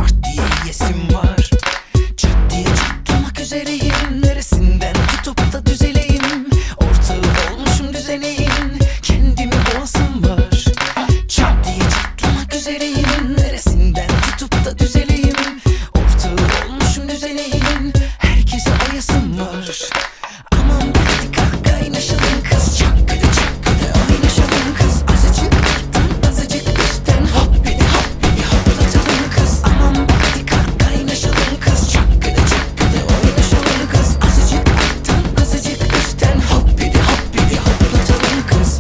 Tart diye yesim var. Çat diye çatlamak üzereyim. Neresinden tutup da düzeleyim. Ortağı olmuşum düzeneyin. Kendimi boğasım var. Çat diye çatlamak üzereyim. Neresinden tutup da düzeleyim. Ortağı olmuşum düzeneyin. Herkese ayasım var. Aman hadi kalk kaynaşalım kız. Çakkıdı çakkıdı oynaşalım kız. Azıcık alttan azıcık üstten. Hoppidi hoppidi hoplatalım kız. Aman hadi kalk kaynaşalım kız. Çakkıdı çakkıdı oynaşalım kız. Azıcık alttan azıcık üstten. Hoppidi hoppidi hoplatalım kız.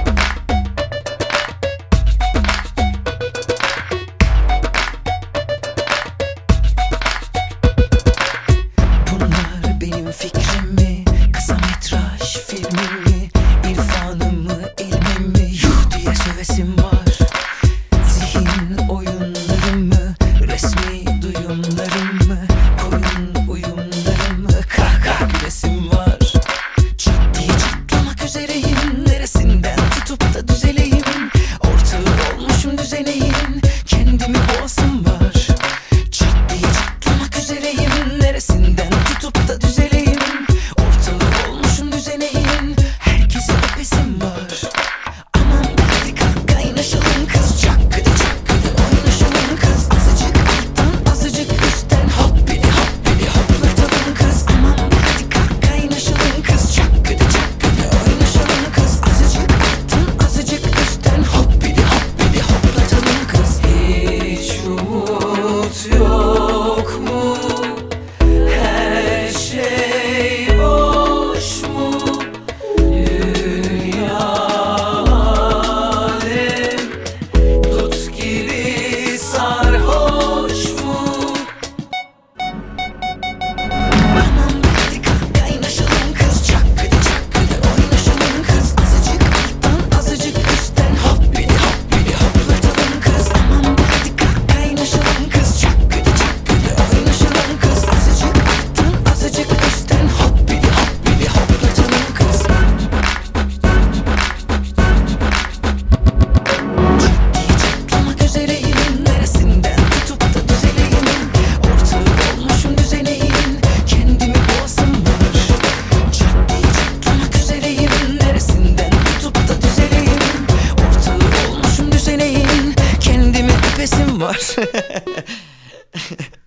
Bunlar benim fikrim mi? Kısa metraj filmim mi? İrfanım mı, ilmim mi? Yuh diye sövesim var. Zihin oyunlarım mı? Resmi duyumlarım mı? Koyun uyumlarım mı? Kahkaha gülesim var. Çat diye çatlamak üzereyim. Neresinden tutup da düzeleyim. Ortağı olmuşum düzeneyin. Kendimi boğasım var. Çat diye çatlamak üzereyim. Neresinden tutup da düzeleyim. Ortağı olmuşum düzeneyin. Herkese öpesim var. Aman hadi kalk kaynaşalım kız. Çakkıdı çakkıdı oynaşalım kız. Azıcık alttan azıcık üstten. Hoppidi hoppidi hoplatalım kız. Aman hadi kalk kaynaşalım kız. Çakkıdı çakkıdı oynaşalım kız. Azıcık alttan azıcık üstten. Hoppidi hoppidi hoplatalım kız. Hiç umut yok mu? Her şey boş mu? Dünya alem dut gibi sarhoş mu? Aman hadi kalk kaynaşalım kız. Çakkıdı çakkıdı oynaşalım kız. Azıcık alttan azıcık üstten. Hoppidi hoppidi hoplatalım kız. Aman hadi kalk kaynaşalım kız. Çakkıdı çakkıdı oynaşalım kız. Azıcık alttan azıcık üstten. Hoppidi hoppidi hoplatalım kız. Çatlamak üzereyim. Neresinden tutup da düzeleyim. Ortağı olmuşum düzeneyin. Kendimi boğasım var. Çat diye çatlamak üzereyim. Neresinden tutup da düzeleyim. Ortağı olmuşum düzeneyin. Kendimi öpesim var.